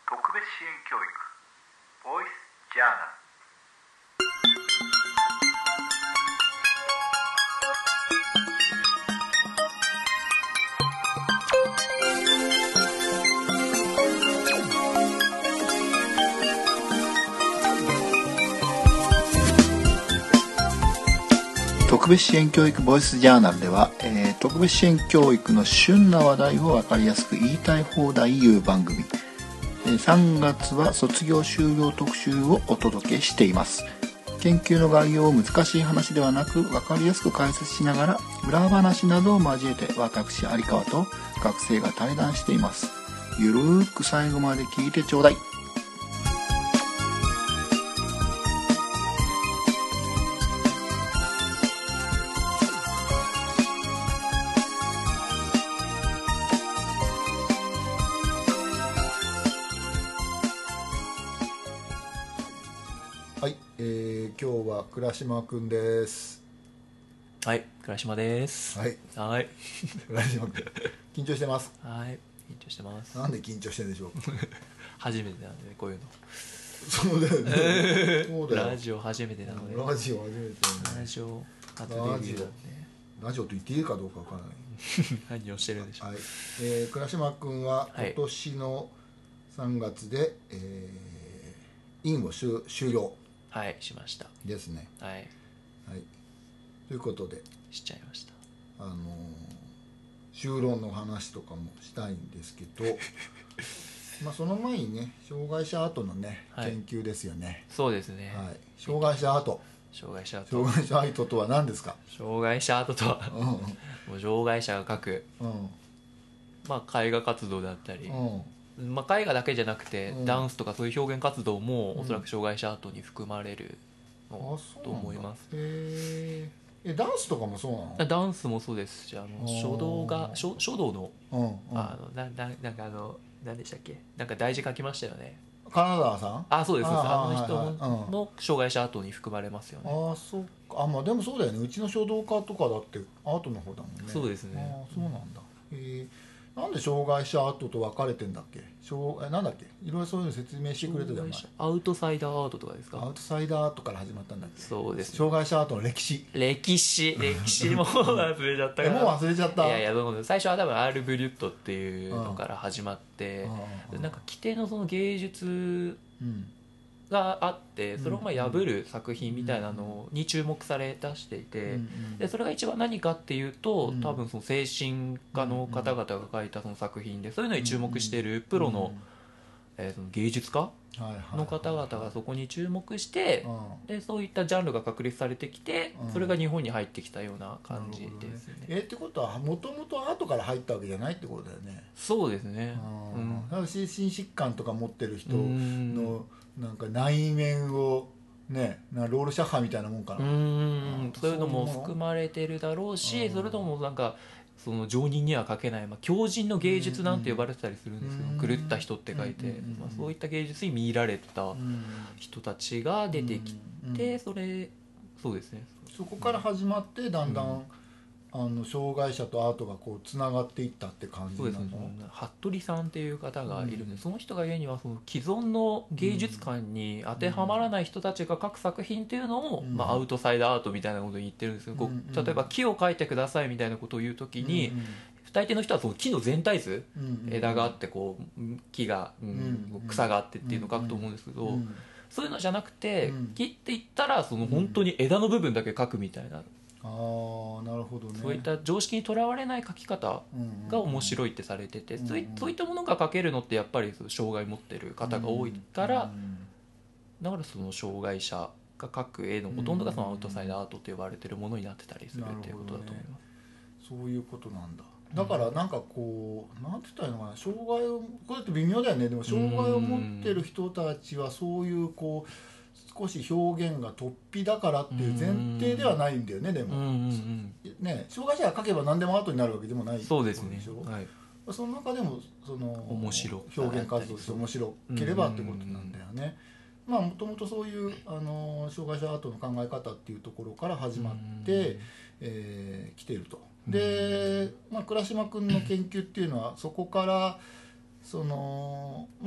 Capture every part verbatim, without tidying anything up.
特別支援教育ボイスジャーナル。特別支援教育ボイスジャーナルでは、えー、特別支援教育の旬な話題を分かりやすく言いたい放題言う番組、えー、さんがつは卒業修了特集をお届けしています。研究の概要を難しい話ではなく分かりやすく解説しながら裏話などを交えて私有川と学生が対談しています。ゆるーく最後まで聞いてちょうだい。はい、えー、今日は倉島くんです。 はい、倉島です。 はい、 はい、 倉島くん緊張してます。 はい、緊張してます。 なんで緊張してるんでしょう初めてなんでね、こういうの。 そうだよね、えー、そうだよ。 ラジオ初めてなので。 ラジオ初めて、ね、 ラジオ初デビューなんで。 ラジオと言っていいかどうかわからない何をしてるんでしょう。 はい、えー、倉島くんは今年のさんがつで、はい、えー、院を終了はいしましたですね。 はい、はい、 ということでしちゃいました。 あのー、修論の話とかもしたいんですけどまあその前にね、障害者アートのね、はい、研究ですよね。 そうですね、 はい、障害者アート障害者アート障害者アートとは何ですか。 障害者アートとは、うん、もう障害者が描く、うん、まあ絵画活動だったり、うん、まあ、絵画だけじゃなくて、うん、ダンスとかそういう表現活動もおそらく障害者アートに含まれるのと思います。 うん、へえ、ダンスとかもそうなの。 ダンスもそうですし、あの書道が書書道の、うんうん、あのなななんかあの何でしたっけ、なんか大字書きましたよね。 金沢さん。 あ、そうです、あの人も障害者アートに含まれますよね。 ああ、そうか。あ、まあでもそうだよね、うちの書道家とかだってアートの方だもんね。 そうですね。 あ、そうなんだ。へえ、なんで障害者アートと分かれてんだっけ。障えなんだっけ、いろいろそういうの説明してくれたじゃない。 アウトサイダーアートとかですか。 アウトサイダーアートから始まったんだっけ。 そうです、ね、 障害者アートの歴史歴史歴史も忘れちゃったからもう忘れちゃった。 いやいや、どうも最初は多分アール・ブリュットっていうのから始まって、うん、なんか規定のその芸術があって、それをまあ破る作品みたいなのに注目され出していて、でそれが一番何かっていうと、多分その精神科の方々が描いたその作品で、そういうのに注目しているプロの、えー、その芸術家の方々がそこに注目して、でそういったジャンルが確立されてきて、それが日本に入ってきたような感じですね。 えー、ってことはもともとアートから入ったわけじゃないってことだよね。 そうですね。 うん、だから心疾患とか持ってる人のなんか内面をね、なロールシャッハみたいなもんかな。 うん、そういうのも含まれてるだろうし、それともなんかその常人には書けない、まあ、狂人の芸術なんて呼ばれてたりするんですよ。狂った人って書いて、まあ、そういった芸術に見入られた人たちが出てきて、それそうですね、 そこから始まってだんだん、うん、あの障害者とアートがこうつながっていったって感じなの。そうですね。 服部さんっていう方がいるんで、うん、その人が言うにはその既存の芸術観に当てはまらない人たちが描く作品っていうのを、うん、まあ、アウトサイダーアートみたいなことを言ってるんですけど、うん、例えば木を描いてくださいみたいなことを言うときに、うん、大抵の人はその木の全体図、うん、枝があってこう木が、うん、草があってっていうのを描くと思うんですけど、うん、そういうのじゃなくて、木って言ったらその本当に枝の部分だけ描くみたいな。 あ、なるほどね。 そういった常識にとらわれない描き方が面白いってされてて、うんうん、そうい、そういったものが描けるのってやっぱり障害持ってる方が多いから、うんうん、だからその障害者が描く絵のほとんどがそのアウトサイダーアートと呼ばれてるものになってたりするっていうことだと思います、 ね、そういうことなんだ。だからなんかこう、なんて言ったらいいのかな、障害をこれって微妙だよね。でも障害を持ってる人たちはそういうこう少し表現が突飛だからっていう前提ではないんだよね。でも、うんうんうん、ね、障害者が描けば何でもアートになるわけでもない。 そうですね、 はい、その中でもその面白表現活動として面白ければってことなんだよね。まあもともとそういうあの障害者アートの考え方っていうところから始まって、えー、来ていると。で、まあ、倉島君の研究っていうのはそこからそのま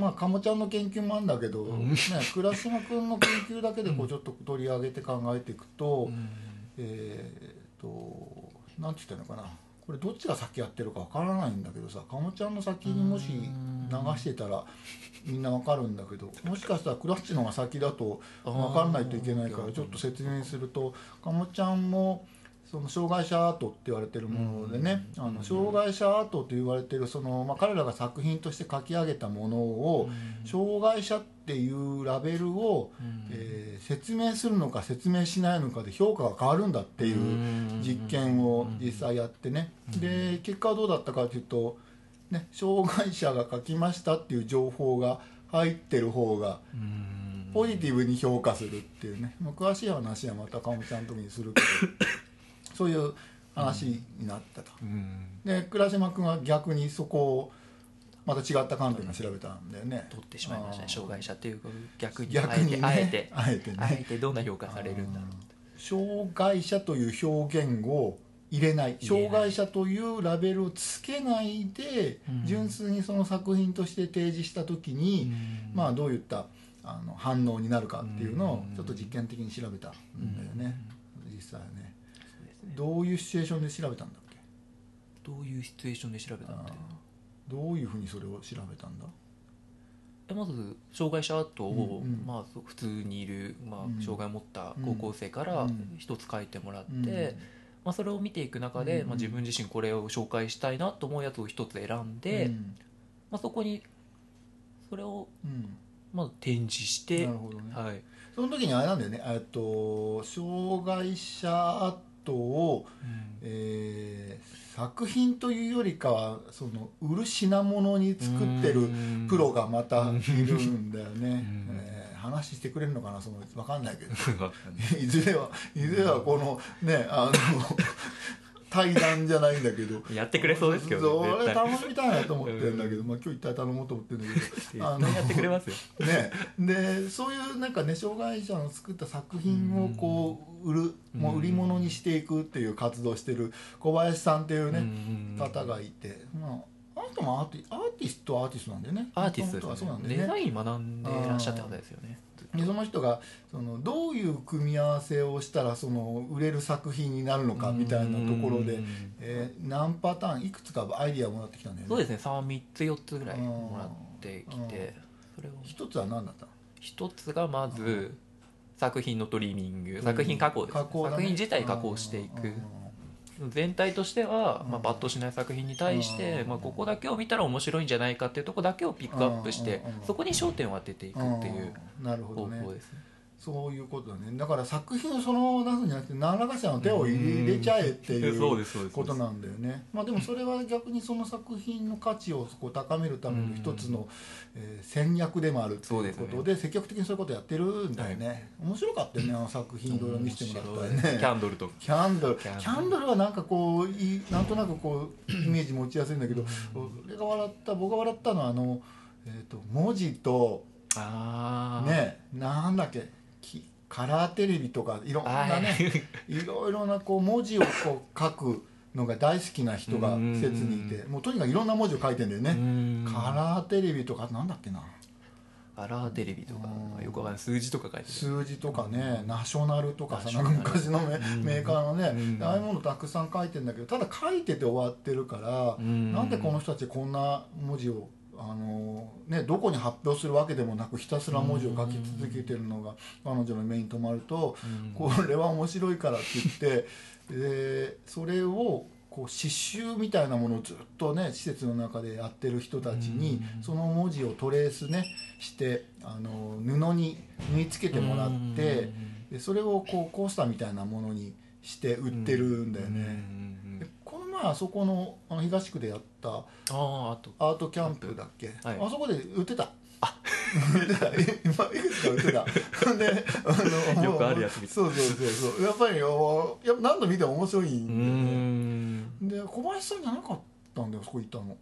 まあかもちゃんの研究もあるんだけど、 うんね、倉島君の研究だけでこうちょっと取り上げて考えていくと、 うん、 えー、となんて言ったのかな、これどっちが先やってるかわからないんだけどさ、かもちゃんの先にもし流してたらみんなわかるんだけど、もしかしたらクラッチのが先だとわかんないといけないから、ちょっと説明すると、かもちゃんもその障害者アートって言われてるものでね、あの障害者アートと言われてるその、まあ、彼らが作品として書き上げたものを、障害者っていうラベルを、えー、説明するのか説明しないのかで評価が変わるんだっていう実験を実際やってね、で結果はどうだったかというと、ね、障害者が書きましたっていう情報が入ってる方がポジティブに評価するっていうね、まあ、詳しい話はまたかもちゃんの時にするけどそういう話になったと、うん、で倉島君は逆にそこをまた違った観点が調べたんだよね。 取ってしまいましたね。障害者っていう逆に逆に、ね、 あえてあえて、ね、 あえてどんな評価されるんだろう。 障害者という表現を入れない、障害者というラベルをつけないで、うん、純粋にその作品として提示した時に、うん、まあどういったあの反応になるかっていうのをちょっと実験的に調べたんだよね、うん、実際ね。どういうシチュエーションで調べたんだっけ。 どういうシチュエーションで調べたんだよ。 どういうふうにそれを調べたんだ。 まず障害者アートを、うんうん、まあ、普通にいる、まあ、障害を持った高校生から一つ書いてもらって、うんうん、まあ、それを見ていく中で、うんうん、まあ、自分自身これを紹介したいなと思うやつを一つ選んで、うん、まあ、そこにそれを、うん、まあ、展示して、 なるほどね、 はい、 その時にあれなんだよね、えっと障害者アートを、うん、えー、作品というよりかはその売る品物に作ってるプロがまたいるんだよね、えー、話してくれるのかな、その分かんないけどいずれはいずれはこのね、あの対談じゃないんだけどやってくれそうですけどね、それ頼みたいなと思ってるんだけど、まあ、今日一体頼もうと思ってるんだけどあのやってくれますよ、 ね、でそういうなんかね、障害者の作った作品をこう売る、もう売り物にしていくっていう活動をしてる小林さんっていうね方がいて、まああなたもアーティ、アーティストはアーティストなんだよね。 アーティストですね。そうなんだよね。デザイン学んでいらっしゃった方ですよね。 でその人がそのどういう組み合わせをしたらその売れる作品になるのかみたいなところで、えー、何パターンいくつかアイディアをもらってきたんだよね。 そうですね、さん、みっつよっつぐらいもらってきて、 それを一つは何だったの。 一つがまず作品のトリミング、作品加工です、ね、加工だね、作品自体加工していく。全体としては、まあ、パッとしない作品に対して、まあ、ここだけを見たら面白いんじゃないかっていうところだけをピックアップしてそこに焦点を当てていくっていう方法ですね。 そういうことだね。だから作品をそのまま出すんじゃなくて何らかしらの手を入れちゃえっていうことなんだよね。まあでもそれは逆にその作品の価値をこう高めるための一つの、えー、戦略でもあるということで積極的にそういうことやってるんだよね。面白かったよね、あの作品いろいろ見せてもらったりね。キャンドルとキャンドルキャンドルはなんかこういなんとなくこうイメージ持ちやすいんだけど、俺が笑った僕が笑ったのはあの、えー、と文字とあね、なんだっけカラーテレビとかいろんなねいろいろなこう文字をこう書くのが大好きな人が施設にいて、もうとにかくいろんな文字を書いてんだよね。カラーテレビとかなんだっけな、 カラーテレビとかよくわかんない数字とか書いてる、 数字とかね、ナショナルとかさ、なんか昔のメーカーのね、ああいうものたくさん書いてんだけど、ただ書いてて終わってるから、なんでこの人たちこんな文字をあのね、どこに発表するわけでもなくひたすら文字を書き続けてるのが彼女の目に留まると、これは面白いからって言ってでそれをこう刺繍みたいなものをずっとね施設の中でやってる人たちにその文字をトレースねしてあの布に縫い付けてもらってでそれをこうコースターみたいなものにして売ってるんだよね。この前あそこの、あの東区でやったあーアートアートキャンプだっけ、はい、あそこで売ってた。 あ売ってた今いくつか売ってたであのよくあるやつみたいな。 そうそうそうそうやっぱりやっぱ何度見ても面白いんだよね。で小林さんじゃなかったんだよそこ行ったの。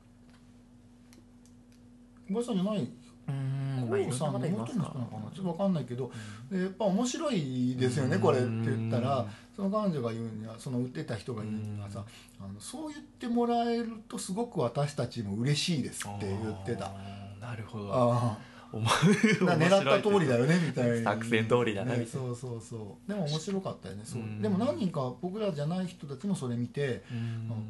小林さんじゃないコウさんの妹の人なのかなちょっと分かんないけど、うん、やっぱ面白いですよねこれって言ったらその彼女が言うにはその売ってた人が言うにはさあのそう言ってもらえるとすごく私たちも嬉しいですって言ってた。 なるほど、 あおあ狙った通りだよねみたいな、 作戦通りだなみたいな、ね、 そうそうそうでも面白かったよね。そう、 うん、 でも何人か僕らじゃない人たちもそれ見て、 うん、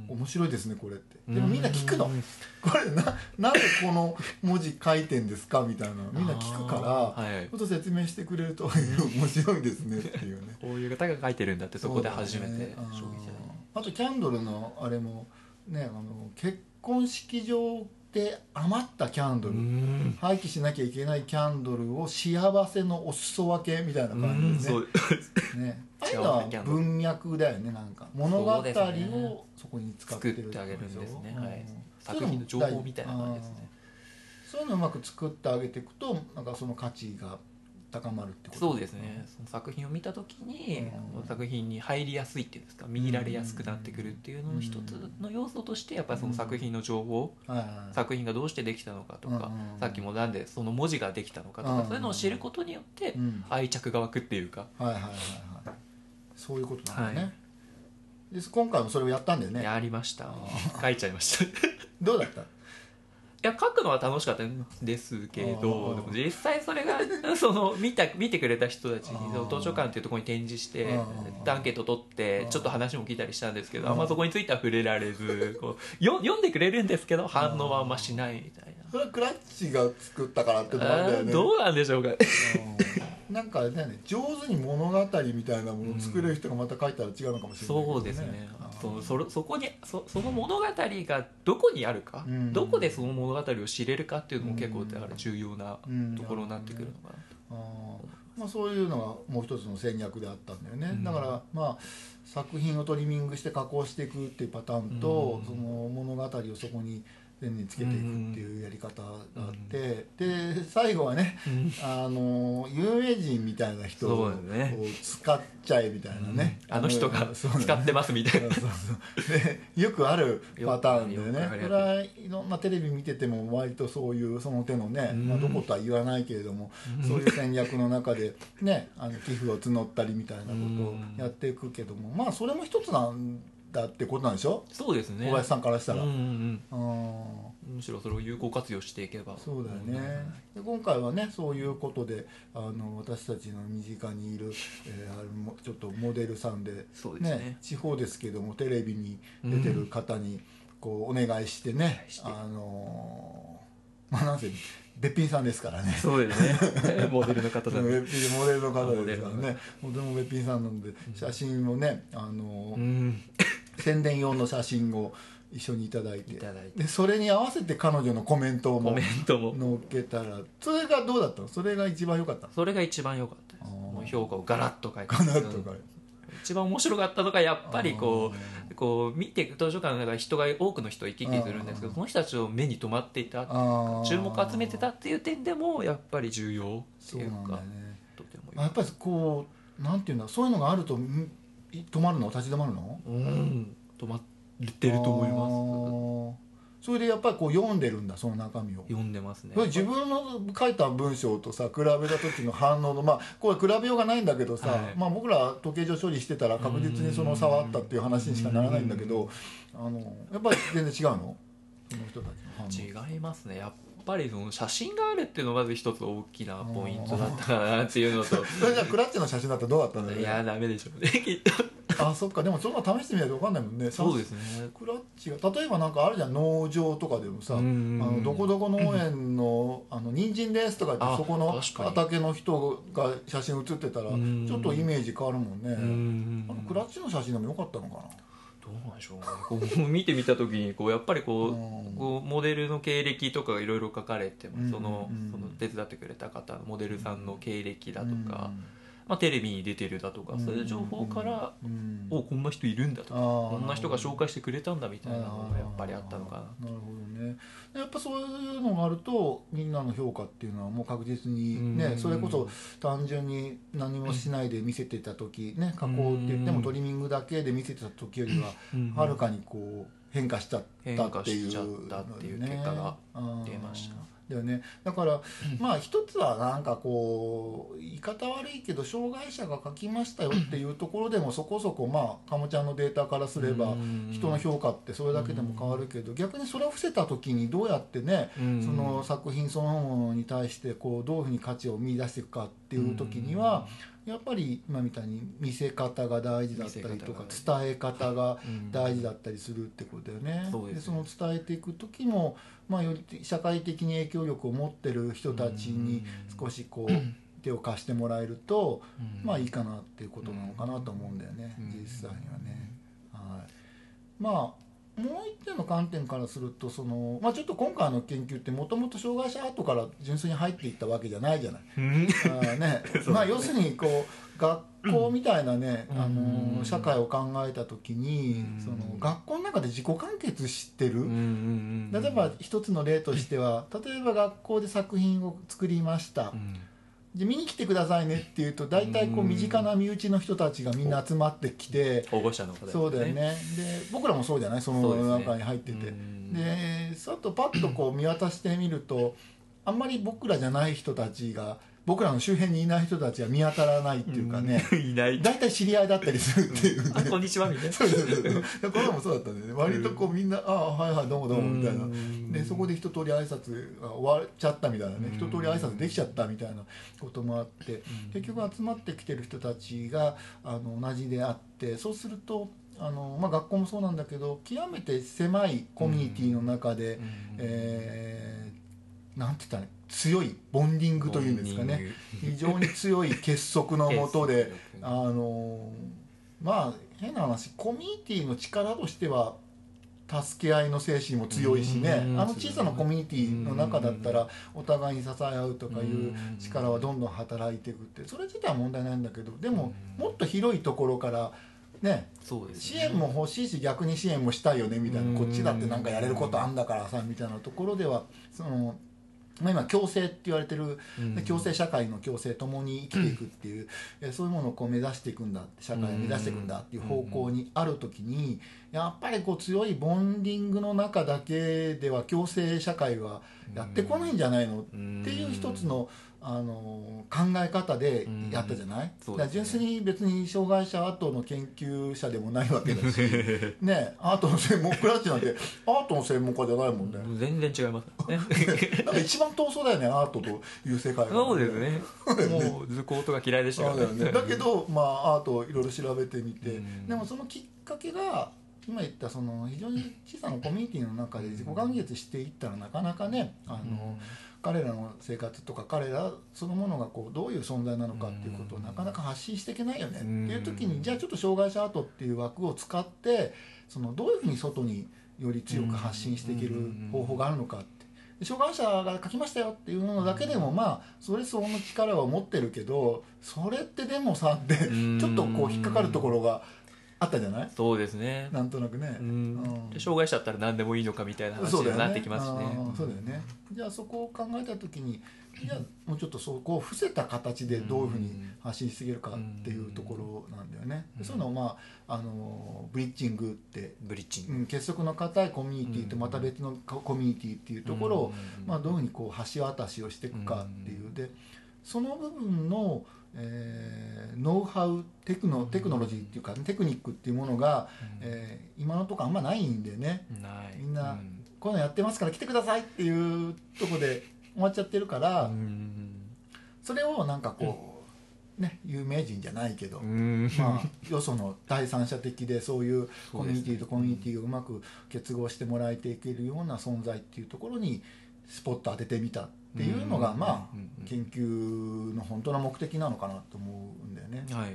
面白いですねこれって。でもみんな聞くの、うん、これ な, なんでこの文字書いてんですかみたいなみんな聞くから、はい、ちょっと説明してくれると面白いですねっていうねこういう方が書いてるんだってそこで初めて、ね、 あ, あとキャンドルのあれもね、あの結婚式場で余ったキャンドル、廃棄しなきゃいけないキャンドルを幸せのお裾分けみたいな感じで ね, ねああいうのは文脈だよね。なんか物語をそこに使ってる、 作ってあげるんですね、はい、作品の情報みたいな感じですね。 そういうのをうまく作ってあげていくとなんかその価値が高まるってこと。 そうですね。その作品を見た時に、うん、作品に入りやすいっていうんですか、見入られやすくなってくるっていうのの一つの要素としてやっぱりその作品の情報、うん、作品がどうしてできたのかとか、うん、さっきもなんでその文字ができたのかとか、うん、そういうのを知ることによって愛着が湧くっていうか、 はいはいはいはい、そういうことなんだね、はい、で今回もそれをやったんだよね。 やりました。書いちゃいましたどうだった？ いや書くのは楽しかったんですけど、でも実際それがその見た見てくれた人たちにその図書館っていうところに展示してアンケート取ってちょっと話も聞いたりしたんですけど、あんまそこについては触れられず、こうよ読んでくれるんですけど反応はあんましないみたいな。 それはクラッチが作ったからってのあるんだよね。 どうなんでしょうかなんかね、上手に物語みたいなものを作れる人がまた書いたら違うのかもしれないけどね、 そうですね。そ, そ, そこに そ, その物語がどこにあるか、うん、どこでその物語を知れるかっていうのも結構だから重要なところになってくるのかなと、 うんまあ、そういうのがもう一つの戦略であったんだよね、うん、だからまあ作品をトリミングして加工していくっていうパターンと、うん、その物語をそこに線につけていくっていうやり方があって、うん、で最後はね、うん、あの有名人みたいな人を使っちゃえみたいなね、 うん、あの人が使ってますみたいなそうそうそうでよくあるパターンでね、これはいろんなテレビ見てても割とそういうその手のね、うんまあ、どことは言わないけれども、うん、そういう戦略の中でねあの寄付を募ったりみたいなことをやっていくけども、まあそれも一つなんだってことなんでしょ。 そうですね。 小林さんからしたら、うんうんうん、むしろそれを有効活用していけば。 そうだよね。で今回はねそういうことであの私たちの身近にいる、えー、あのちょっとモデルさんで、 そうですね、 地方ですけどもテレビに出てる方にこうお願いしてね、うん、あのまあなんせべっぴんさんですからね。 そうですね。モデルの方だね。 モデルの方ですからね。モデルもべっぴんさんなので写真をねあの、うん宣伝用の写真を一緒にいただいて、いただいてでそれに合わせて彼女のコメントも載っけたら、それがどうだったの？それが一番良かったの？ それが一番良かったです。もう評価をガラッと書いて、ガラッと書いて一番面白かったのがやっぱりこうこう見て図書館の中で人が多くの人行き来するんですけど、その人たちを目に留まっていた、注目を集めてたっていう点でもやっぱり重要っていうか、そうなんだよね、とてもやっぱりこうなんていうんだ、そういうのがあると止まるの？立ち止まるの？ うん、止まってると思います。 それでやっぱりこう読んでるんだ、その中身を。 読んでますね。 自分の書いた文章とさ比べた時の反応のまあこれ比べようがないんだけどさ、はい、まあ僕ら時計上処理してたら確実にその差はあったっていう話にしかならないんだけど、あのやっぱり全然違うの？その人たちの反応。 違いますね。やっぱりその写真があるっていうのがまず一つ大きなポイントだったかなっていうのとそれじゃあクラッチの写真だったらどうだったんだろうね。 いやダメでしょうねきっとあ、そっか。でもそんな試してみないと分かんないもんね。 そうですね。 クラッチが例えばなんかあるじゃん、農場とかでもさ、あのどこどこ農園のあの人参ですとか言ってそこの畑の人が写真写ってたらちょっとイメージ変わるもんね。あのクラッチの写真でもよかったのかな。 どうなんでしょうね。こう見てみた時にこうやっぱりこう、こうモデルの経歴とかいろいろ書かれても、そのその手伝ってくれた方のモデルさんの経歴だとか、まあ、テレビに出てるだとか、そういう情報から、おこんな人いるんだとか、こんな人が紹介してくれたんだみたいなのがやっぱりあったのかな。 なるほどね。やっぱそういうのがあるとみんなの評価っていうのはもう確実にね、それこそ単純に何もしないで見せてた時ね、加工って言ってもトリミングだけで見せてた時よりははるかにこう変化しちゃったっていう、 変化しちゃったっていう結果が出ました。 だよね。だからまあ一つはなんかこう言い方悪いけど障害者が書きましたよっていうところでもそこそこまあかもちゃんのデータからすれば人の評価ってそれだけでも変わるけど、逆にそれを伏せた時にどうやってねその作品そのものに対してこうどういうふうに価値を見出していくかっていう時にはやっぱり今みたいに見せ方が大事だったりとか伝え方が大事だったりするってことだよね。でその伝えていく時もまあより社会的に影響力を持ってる人たちに少しこう手を貸してもらえるとまあいいかなっていうことなのかなと思うんだよね、実際にはね。はい、まあもう一点の観点からするとその、まあ、ちょっと今回の研究ってもともと障害者アートから純粋に入っていったわけじゃないじゃない。あ、ねまあ、要するにこう学校みたいなね、あの社会を考えた時にその学校の中で自己完結してる。例えば一つの例としては例えば学校で作品を作りました。で見に来てくださいねっていうと大体こう身近な身内の人たちがみんな集まってきて保護者の方、ね、 そうだよね。で僕らもそうじゃないその中に入ってて、でさっとパッとこう見渡してみるとあんまり僕らじゃない人たちが僕らの周辺にいない人たちは見当たらないっていうかね、 いない大体知り合いだったりするっていうね、 あこんにちはみたいなそうそうそうこれもそうだったんでね、割とこうみんなああはいはいどうもどうもみたいなでそこで一通り挨拶が終わっちゃったみたいなね、一通り挨拶できちゃったみたいなこともあって結局集まってきてる人たちがあの同じであって、そうするとあの、まあ、学校もそうなんだけど極めて狭いコミュニティの中で、えー、なんて言ったらいい強いボンディングというんですかね、非常に強い結束のもとであのまあ変な話コミュニティの力としては助け合いの精神も強いしね、あの小さなコミュニティの中だったらお互いに支え合うとかいう力はどんどん働いていくってそれ自体は問題ないんだけど、でももっと広いところからね、そうですね、支援も欲しいし逆に支援もしたいよねみたいな、こっちだってなんかやれることあんだからさみたいなところではそのまあ、今共生って言われてる、うん、共生社会の共生共に生きていくっていう、うん、そういうものをこう目指していくんだ社会を目指していくんだっていう方向にある時にやっぱりこう強いボンディングの中だけでは共生社会はやってこないんじゃないのっていう一つのあの考え方でやったじゃない、うん、だから純粋に別に障害者アートの研究者でもないわけだしね、アートの専門家なんてアートの専門家じゃないもんね。 全然違いますねなんか一番遠そうだよねアートという世界が。 そうですねもう図工とか嫌いでしたからね, ねだけど、まあ、アートをいろいろ調べてみて、うん、でもそのきっかけが今言ったその非常に小さなコミュニティの中で自己完結していったらなかなかねあの、うん彼らの生活とか彼らそのものがこうどういう存在なのかっていうことをなかなか発信していけないよねっていう時にじゃあちょっと障害者アートっていう枠を使ってそのどういうふうに外により強く発信していける方法があるのかって障害者が書きましたよっていうのだけでもまあそれ相応の力は持ってるけどそれってでもさってちょっとこう引っかかるところがあったじゃない。 そうですねなんとなくね、 うんうん、障害者だったら何でもいいのかみたいな話になってきますしね。 そうだよね。じゃあそこを考えた時にじゃあもうちょっとそこを伏せた形でどういうふうに発信していけるかっていうところなんだよね。うん、そういうのを、まあ、あのブリッジングってブリッジング、 うん、結束の固いコミュニティとまた別のコミュニティっていうところを、まあ、どういうふうにこう橋渡しをしていくかっていうでその部分のえー、ノウハウテクノ、テクノロジーっていうかテクニックっていうものが、うんえー、今のところあんまないんでねないみんな、うん、こういうのやってますから来てくださいっていうとこで終わっちゃってるから、うん、それをなんかこう、ね、有名人じゃないけど、うん、まあ、よその第三者的でそういうコミュニティとコミュニティをうまく結合してもらえていけるような存在っていうところにスポット当ててみたっていうのが、まあ、研究の本当の目的なのかなと思うんだよね。はい、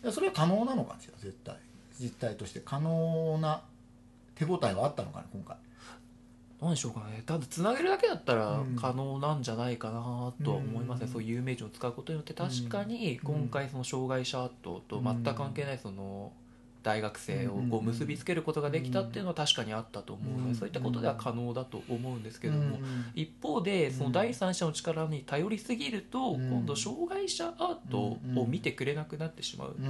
それは可能なのかしら絶対実態として可能な手応えはあったのかな今回。 何でしょうかね。ただつなげるだけだったら可能なんじゃないかなとは思いますね、うん、そういう有名人を使うことによって確かに今回その障害者アートと全く関係ないその大学生をこう結びつけることができたっていうのは確かにあったと思うので、そういったことでは可能だと思うんですけども、一方でその第三者の力に頼りすぎると今度障害者アートを見てくれなくなってしまう、 うん、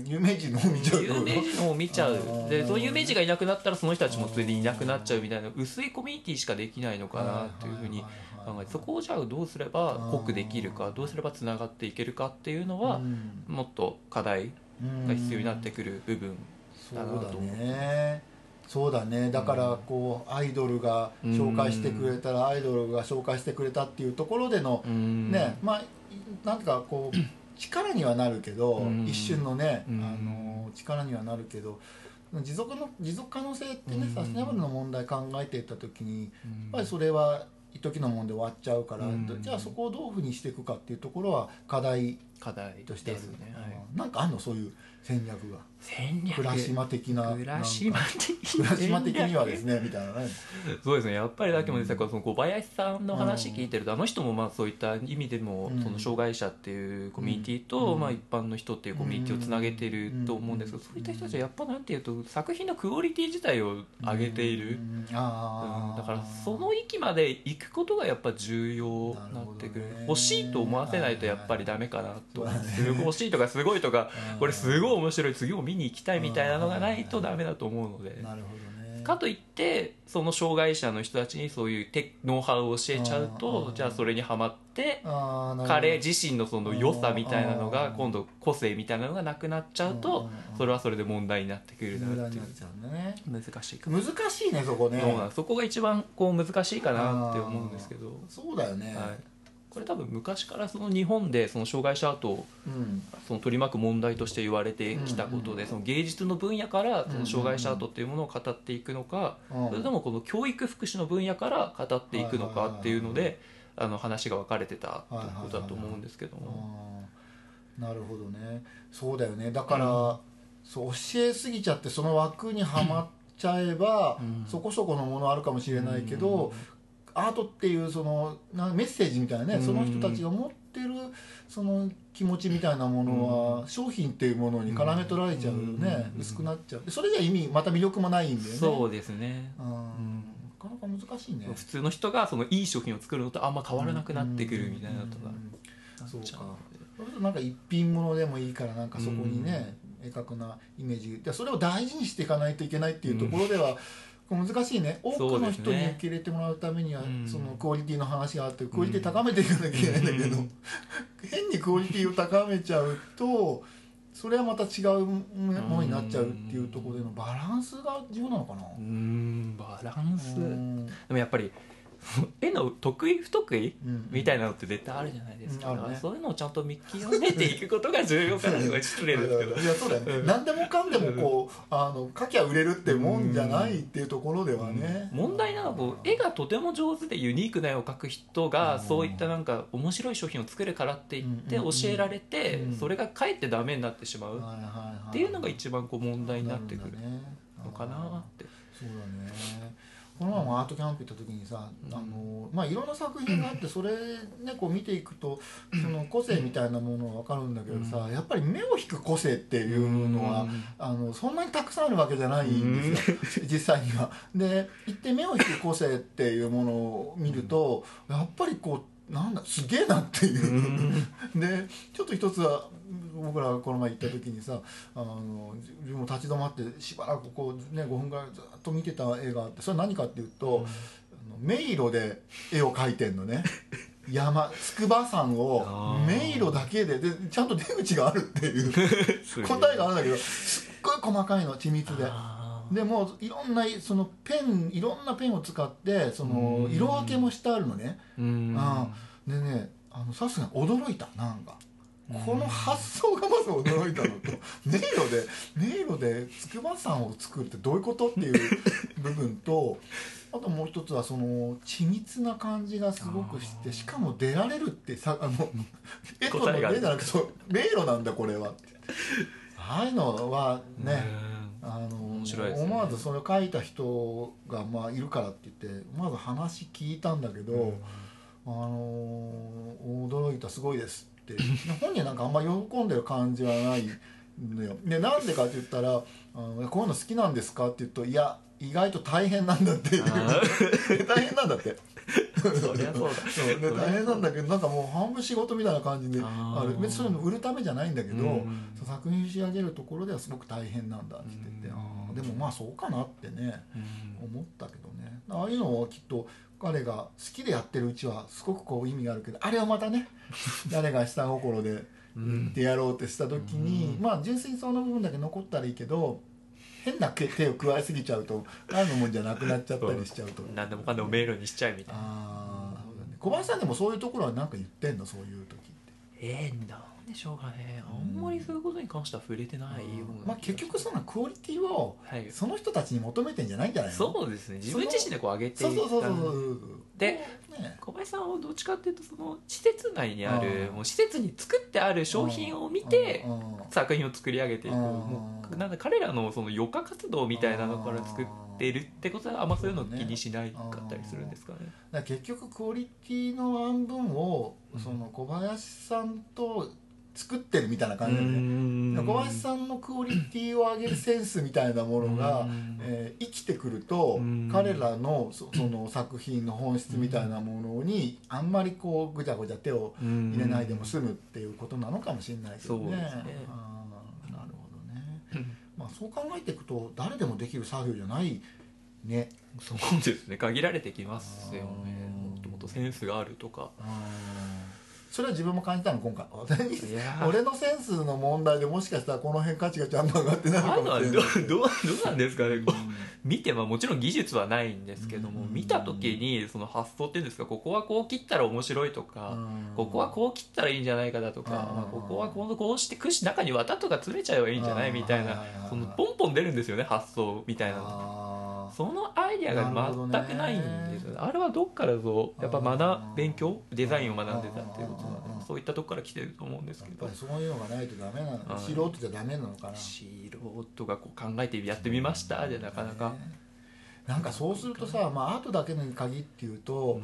有名人の方見ちゃう有名人の方見ちゃうで、その有名人がいなくなったらその人たちもついでにいなくなっちゃうみたいな薄いコミュニティしかできないのかなというふうに考えて、そこをじゃあどうすれば濃くできるか、どうすればつながっていけるかっていうのはもっと課題が必要になってくる部分だなと思う。 そうだね、そうだね。だからこうアイドルが紹介してくれたらアイドルが紹介してくれたっていうところでのね、まあなんていうかこう力にはなるけど、一瞬のねあの力にはなるけど、持続の持続可能性ってね、サステナブルの問題考えていった時にやっぱりそれは一時のもんで終わっちゃうから、じゃあそこをどういうふうにしていくかっていうところは課題課題としてあるですね、はい、 なんかあんのそういう戦略が戦略倉島的な倉島的倉島的にはですねみたいなね。 そうですね、やっぱりだけもですね、うん、その小林さんの話聞いてると、うん、あの人もまあそういった意味でも、うん、その障害者っていうコミュニティと、うん、まあ、一般の人っていうコミュニティをつなげてると思うんですけど、そういった人たちはやっぱなんていうと作品のクオリティ自体を上げている、うんうん、あうん、だからその域まで行くことがやっぱ重要になってくる、る欲しいと思わせないとやっぱりダメかなと、はいはい、すごい欲しいとかすごいとかこれすごい面白い次も見に行きたいみたいなのがないとダメだと思うので、 なるほどね。 かといってその障害者の人たちにそういうテノウハウを教えちゃうと、じゃあそれにはまって彼自身のその良さみたいなのが今度個性みたいなのがなくなっちゃうと、それはそれで問題になってくるなっていう、難しいか難しいねそこね。 そこが一番こう難しいかなって思うんですけど。 そうだよね、 はい、これ多分昔からその日本でその障害者アートをその取り巻く問題として言われてきたことで、その芸術の分野からその障害者アートっていうものを語っていくのか、それともこの教育福祉の分野から語っていくのかっていうのであの話が分かれてたということだと思うんですけども。 なるほどね。そうだよね。だから、うん、そう教えすぎちゃってその枠にはまっちゃえば、うん、そこそこのものあるかもしれないけど、うんアートっていうそのメッセージみたいなね、その人たちが持ってるその気持ちみたいなものは商品っていうものに絡め取られちゃうよね、薄くなっちゃう。それじゃ意味また魅力もないんだよね。 そうですね、 うん、なかなか難しいね。 普通の人がそのいい商品を作るのとあんま変わらなくなってくるみたいなとか、 そうか。それとなんか一品物でもいいからなんかそこにね明確なイメージで、それを大事にしていかないといけないっていうところでは、難しいね。多くの人に受け入れてもらうためには そ,、ね、そのクオリティの話があってクオリティ高めていかなきゃいけないんだけど、うん、変にクオリティを高めちゃうとそれはまた違うものになっちゃうっていうところでのバランスが重要なのかな。 うーんバランスでもやっぱり絵の得意不得意、うん、みたいなのって絶対あるじゃないですか、うんね、そういうのをちゃんと見極めていくことが重要かなとか失礼ですけどいやそうだよね、うん、何でもかんでもこうあの描きゃ売れるってもんじゃないっていうところではね、 うん、問題なのはこう絵がとても上手でユニークな絵を描く人がそういったなんか面白い商品を作るからって言って教えられてそれがかえってダメになってしまうっていうのが一番こう問題になってくるのかなって。 そうだね。この前もアートキャンプ行った時にさ、あのまあいろんな作品があってそれねこう見ていくとその個性みたいなものは分かるんだけどさ、やっぱり目を引く個性っていうのはあのそんなにたくさんあるわけじゃないんですよ実際には。で行って目を引く個性っていうものを見るとやっぱりこうなんだすげえなっていうでちょっと一つは僕らがこの前行った時にさあの自分も立ち止まってしばらくこう、ね、ごふんぐらいずっと見てた絵があって、それは何かっていうと、うん、あの迷路で絵を描いてんのね山筑波山を迷路だけで、でちゃんと出口があるっていう答えがあるんだけどすっごい細かいの緻密で。でもいろんなそのペンいろんなペンを使ってその色分けもしてあるのね。うんでねあのさすがに驚いた。なんかこの発想がまず驚いたのと迷路で迷路で筑波山を作るってどういうことっていう部分とあともう一つはその緻密な感じがすごくして、しかも出られるってさあの絵との絵じゃなくてそう迷路なんだこれはってああいうのはねあの面白いですね。思わずそれを書いた人がまあいるからって言って思わず話聞いたんだけど、うん、あの驚いたすごいですって本人なんかあんま喜んでる感じはないのよ。でなんでかって言ったらあのこういうの好きなんですかって言うといや意外と大変なんだっていう大変なんだってそりゃそうだそうで大変なんだけどなんかもう半分仕事みたいな感じである別にそういうの売るためじゃないんだけど、うん、作品仕上げるところではすごく大変なんだって言ってて、うん、あでもまあそうかなってね、うん、思ったけどねああいうのはきっと彼が好きでやってるうちはすごくこう意味があるけどあれをまたね誰が下心で言ってやろうってした時に、うん、まあ純粋にその部分だけ残ったらいいけど変な手を加えすぎちゃうと何のもんじゃなくなっちゃったりしちゃうと何でもかんでも迷路にしちゃうみたいなあ、そうだね、小林さんでもそういうところは何か言ってんのそういう時ってえー、なんでしょうかねあんまりそういうことに関しては触れてないような、 まあ、結局そのクオリティをその人たちに求めてんじゃないんじゃないの、 そうですね自分自身でこう上げていったそうそうそうそうで、ね、小林さんはどっちかっていうとその施設内にあるもう施設に作ってある商品を見て作品を作り上げていくもうなんか彼らのその余暇活動みたいなのから作ってるってことはあんまそういうの気にしないかったりするんですかね。 だから結局クオリティの半分をその小林さんと作ってるみたいな感じだよね。小林さんのクオリティを上げるセンスみたいなものが、えー、生きてくると彼らの そ, その作品の本質みたいなものにあんまりこうぐちゃぐちゃ手を入れないでも済むっていうことなのかもしれないけどね。そうですね。あなるほどね。まあそう考えていくと誰でもできる作業じゃないね。 そうですね。限られてきますよね。もっともっとセンスがあるとか。 それは自分も感じたの今回俺のセンスの問題でもしかしたらこの辺価値がちゃんと上がってないのかもしれない。 どうどうなんですかね、うん、見てはもちろん技術はないんですけども、うん、見た時にその発想っていうんですかここはこう切ったら面白いとか、うん、ここはこう切ったらいいんじゃないかだとか、まあ、ここはこうこうして串中に綿とか詰めちゃえばいいんじゃないみたいなそのポンポン出るんですよね発想みたいなの。そのアイデアが全くないんですよね。あれはどっからぞやっぱ学勉強デザインを学んでたっていうことなのでそういったとこから来てると思うんですけどやっぱりそういうのがないとダメなの素人じゃダメなのかな。 素人がこう考えてやってみましたじゃなかなか、ね、 なんかそうするとさ、まあ、アートだけに限って言うと、うん、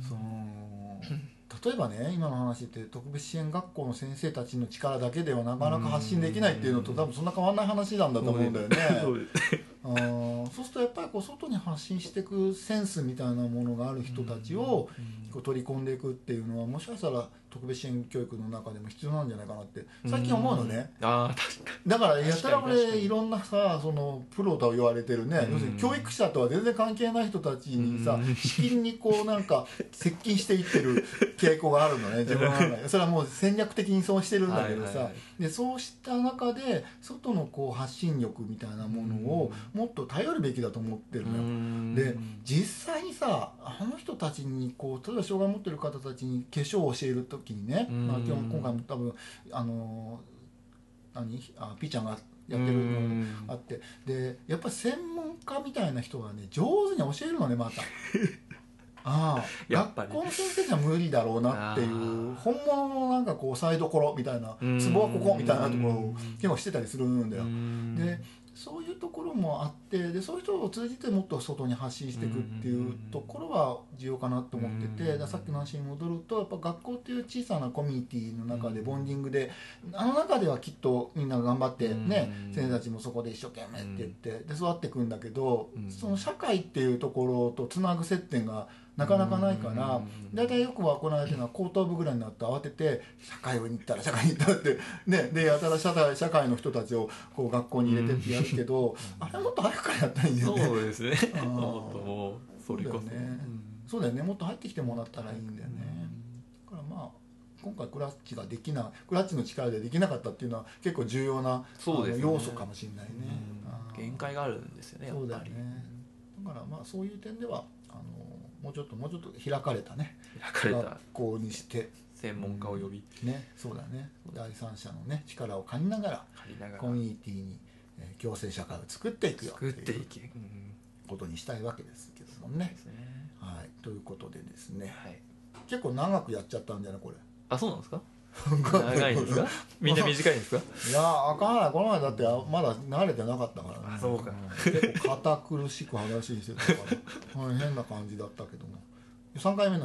その例えばね今の話って特別支援学校の先生たちの力だけではなかなか発信できないっていうのと多分そんな変わらない話なんだと思うんだよね。そうですね。あそうするとやっぱりこう外に発信していくセンスみたいなものがある人たちをこう取り込んでいくっていうのはもしかしたら特別支援教育の中でも必要なんじゃないかなって最近思うのね。 あ確かにだからやたら俺いろんなさそのプロと言われてるね要するに教育者とは全然関係ない人たちにさしきりにこうなんか接近していってる傾向があるのね自分の中で。それはもう戦略的にそうしてるんだけどさ、はいはいはい、でそうした中で外のこう発信力みたいなものをもっと頼るべきだと思ってるのよ。で実際にさあの人たちにこう例えば障害を持ってる方たちに化粧を教える時にね、まあ、今日今回も多分あの何あピーちゃんがやってるのがあってでやっぱり専門家みたいな人がね上手に教えるのねまた。ああやっぱり学校の先生じゃ無理だろうなっていう本物のなんかこうサイドコロみたいなツボはここみたいなところを結構してたりするんだよ。でそういうところもあってでそういう人を通じてもっと外に発信していくっていうところは重要かなと思っててださっきの話に戻るとやっぱ学校っていう小さなコミュニティの中でボンディングであの中ではきっとみんな頑張ってね先生たちもそこで一生懸命って言ってで育っていくんだけどその社会っていうところとつなぐ接点がなかなかないからだいたいよく行われてるのは後頭部ぐらいになって慌てて社会に行ったら社会に行ったらってねでやたら社会社会の人たちをこう学校に入れてってやるけどあれもっと早くからやったらいいんだよね。 そうですね。もっともうそれこそそうだよね。そうだよねもっと入ってきてもらったらいいんだよね。だからまあ今回クラッチができなクラッチの力でできなかったっていうのは結構重要なそうです、ね、要素かもしれないね。 限界があるんですよねやっぱり。そうだよね。 だからまあそういう点ではあのもうちょっともうちょっと開かれたね開かれた学校にして専門家を呼び、 うん、ねそうだね第三者のね力を借りながらコミュニティに、えー、共生社会を作っていくよ作っていけ、 うん、ことにしたいわけですけどもね。ですねはい、ということでですね、はい、結構長くやっちゃったんじゃないこれ。 あそうなんですか長いんですかみんな短いんですかいやあかんないこの前だってまだ慣れてなかったからね。 あそうか、 うん、結構堅苦しく話してたから変な感じだったけどもさんかいめなのでもう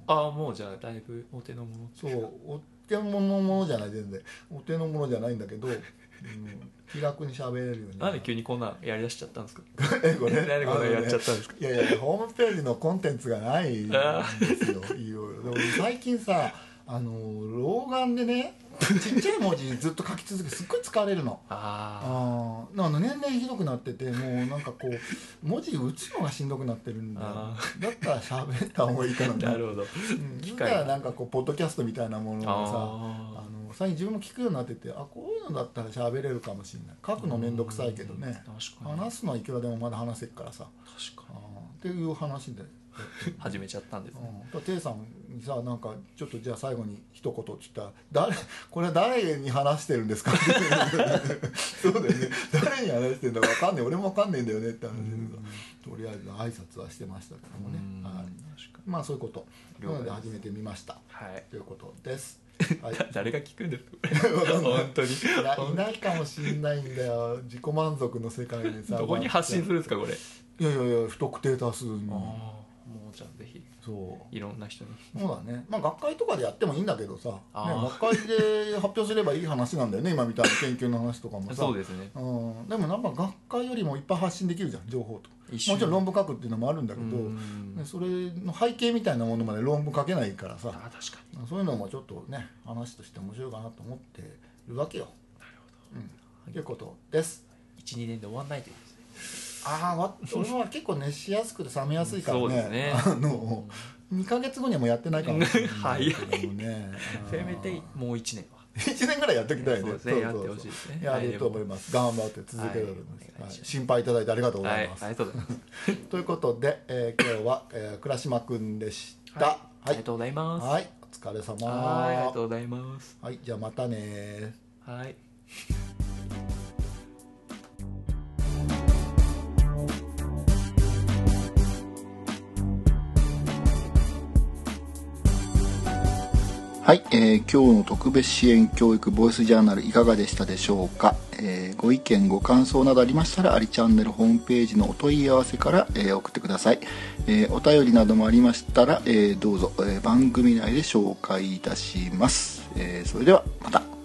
ああもうじゃあだいぶお手の物。 そうお手のものじゃない全然お手のものじゃないんだけど、うん、気楽に喋れるように。 なんで急にこんなんやりだしちゃったんですかえこれなんでこんなんやっちゃったんですか、 ね、いやいやホームページのコンテンツがないんですよいろいろ。でも最近さあの老眼でねちっちゃい文字ずっと書き続けてすっごい疲れるの。 あああ年々ひどくなっててもうなんかこう文字打つのがしんどくなってるんだよ。だったら喋った方がいいかな。 なるほど、 うん、機械はなんかこうポッドキャストみたいなものをさあの最近自分も聞くようになってて、あこういうのだったら喋れるかもしれない。書くのめんどくさいけどね、確かに話すのはいくらでもまだ話せるからさ。 確かにっていう話で始めちゃったんですね。 うん、テイさんにさなんかちょっとじゃあ最後に一言って言ったら誰これは誰に話してるんですかそうだよね誰に話してるんだか分かんねえ俺も分かんねえんだよねって話でとりあえず挨拶はしてましたけどもね、はい、まあそういうことなので始めてみました、はい、ということです。はい、 誰が聞くんですか本当にいやいないかもしれないんだよ。自己満足の世界でさどこに発信するんですかこれ。 いやいやいや不特定多数に。 もうじゃあぜひそういろんな人に。 そうだね、まあ学会とかでやってもいいんだけどさ、ね、学会で発表すればいい話なんだよね今みたいな研究の話とかもさそうですね、 うん、でもなんか学会よりもいっぱい発信できるじゃん情報と。もちろん論文書くっていうのもあるんだけど、ね、それの背景みたいなものまで論文書けないからさ。あ確かにそういうのもちょっとね話として面白いかなと思ってるわけよ。なるほど、うん、ということです。 いちにねんで終わんないというですね。 ああ俺は結構熱しやすくて冷めやすいからね、そうですねあの、うん、にかげつごにはもうやってないかもしれないけどもねせめてもういちねんはいちねんぐらいやっておきたいね。 そうですね、やってほしいですね。 やると思います。頑張って続けると思います。心配いただいてありがとうございます。 ありがとうございます。 ということで、えー、今日は、えー、倉島くんでした、はい。 ありがとうございます。 はい、お疲れ様。 はい、ありがとうございます。 はい、じゃあまたね。 はい。 はい、えー、今日の特別支援教育ボイスジャーナルいかがでしたでしょうか。えー、ご意見ご感想などありましたらアリチャンネルホームページのお問い合わせから、えー、送ってください。えー、お便りなどもありましたら、えー、どうぞ、えー、番組内で紹介いたします。えー、それではまた。